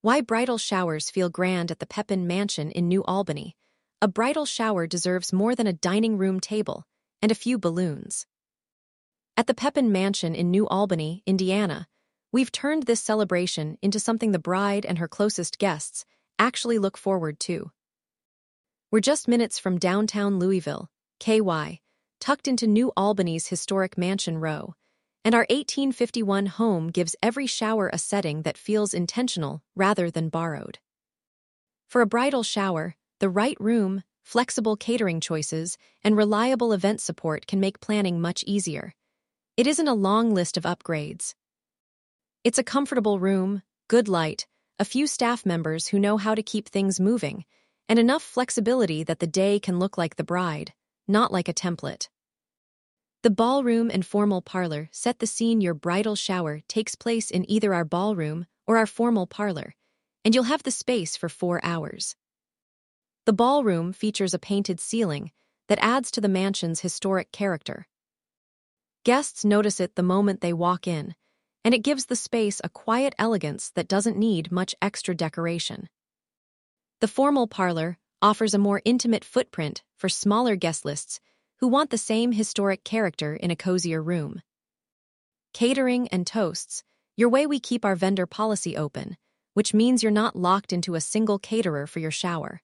Why bridal showers feel grand at the Pepin Mansion in New Albany. A bridal shower deserves more than a dining room table and a few balloons. At the Pepin Mansion in New Albany, Indiana, we've turned this celebration into something the bride and her closest guests actually look forward to. We're just minutes from downtown Louisville, KY, tucked into New Albany's historic Mansion Row, and our 1851 home gives every shower a setting that feels intentional rather than borrowed. For a bridal shower, the right room, flexible catering choices, and reliable event support can make planning much easier. It isn't a long list of upgrades. It's a comfortable room, good light, a few staff members who know how to keep things moving, and enough flexibility that the day can look like the bride, not like a template. The ballroom and formal parlor set the scene. Your bridal shower takes place in either our ballroom or our formal parlor, and you'll have the space for 4 hours. The ballroom features a painted ceiling that adds to the mansion's historic character. Guests notice it the moment they walk in, and it gives the space a quiet elegance that doesn't need much extra decoration. The formal parlor offers a more intimate footprint for smaller guest lists who want the same historic character in a cozier room. Catering and toasts, your way. We keep our vendor policy open, which means you're not locked into a single caterer for your shower.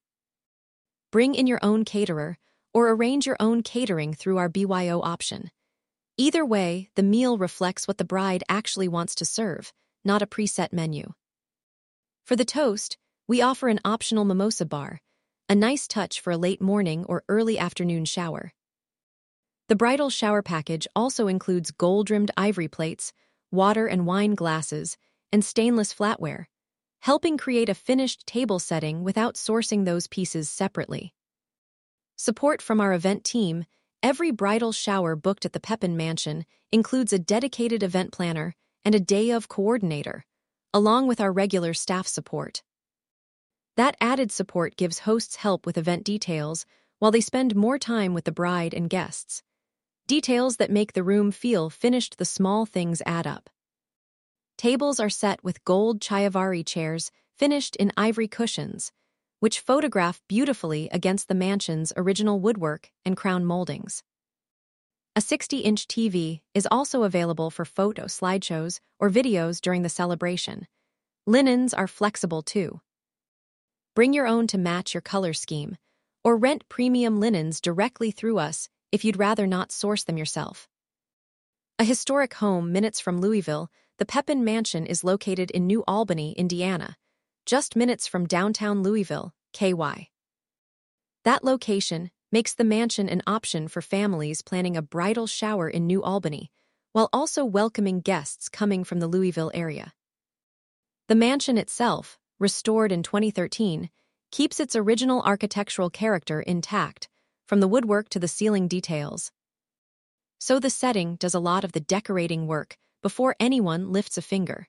Bring in your own caterer or arrange your own catering through our BYO option. Either way, the meal reflects what the bride actually wants to serve, not a preset menu. For the toast, we offer an optional mimosa bar, a nice touch for a late morning or early afternoon shower. The bridal shower package also includes gold-rimmed ivory plates, water and wine glasses, and stainless flatware, helping create a finished table setting without sourcing those pieces separately. Support from our event team. Every bridal shower booked at the Pepin Mansion includes a dedicated event planner and a day-of coordinator, along with our regular staff support. That added support gives hosts help with event details while they spend more time with the bride and guests. Details that make the room feel finished. The small things add up. Tables are set with gold Chiavari chairs finished in ivory cushions, which photograph beautifully against the mansion's original woodwork and crown moldings. A 60-inch TV is also available for photo slideshows or videos during the celebration. Linens are flexible too. Bring your own to match your color scheme, or rent premium linens directly through us if you'd rather not source them yourself. A historic home minutes from Louisville, the Pepin Mansion is located in New Albany, Indiana, just minutes from downtown Louisville, KY. That location makes the mansion an option for families planning a bridal shower in New Albany, while also welcoming guests coming from the Louisville area. The mansion itself, restored in 2013, keeps its original architectural character intact, from the woodwork to the ceiling details. So the setting does a lot of the decorating work before anyone lifts a finger.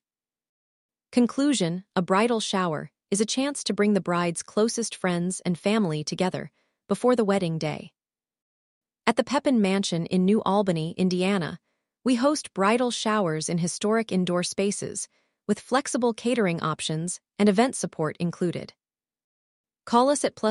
Conclusion: a bridal shower is a chance to bring the bride's closest friends and family together before the wedding day. At the Pepin Mansion in New Albany, Indiana, we host bridal showers in historic indoor spaces with flexible catering options and event support included. Call us at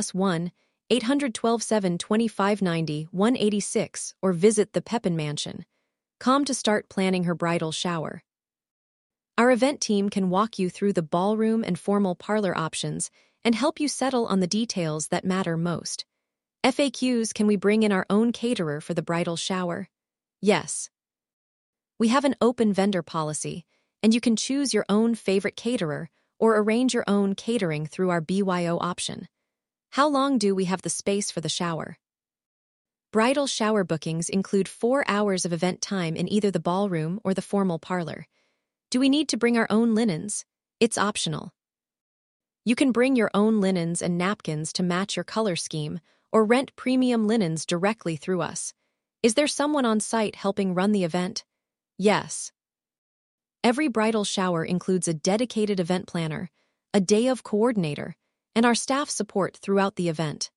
+1-800-727-2590-186 or visit the Pepin Mansion.com to start planning her bridal shower. Our event team can walk you through the ballroom and formal parlor options and help you settle on the details that matter most. FAQs: can we bring in our own caterer for the bridal shower? Yes. We have an open vendor policy, and you can choose your own favorite caterer or arrange your own catering through our BYO option. How long do we have the space for the shower? Bridal shower bookings include 4 hours of event time in either the ballroom or the formal parlor. Do we need to bring our own linens? It's optional. You can bring your own linens and napkins to match your color scheme or rent premium linens directly through us. Is there someone on site helping run the event? Yes. Every bridal shower includes a dedicated event planner, a day-of coordinator, and our staff support throughout the event.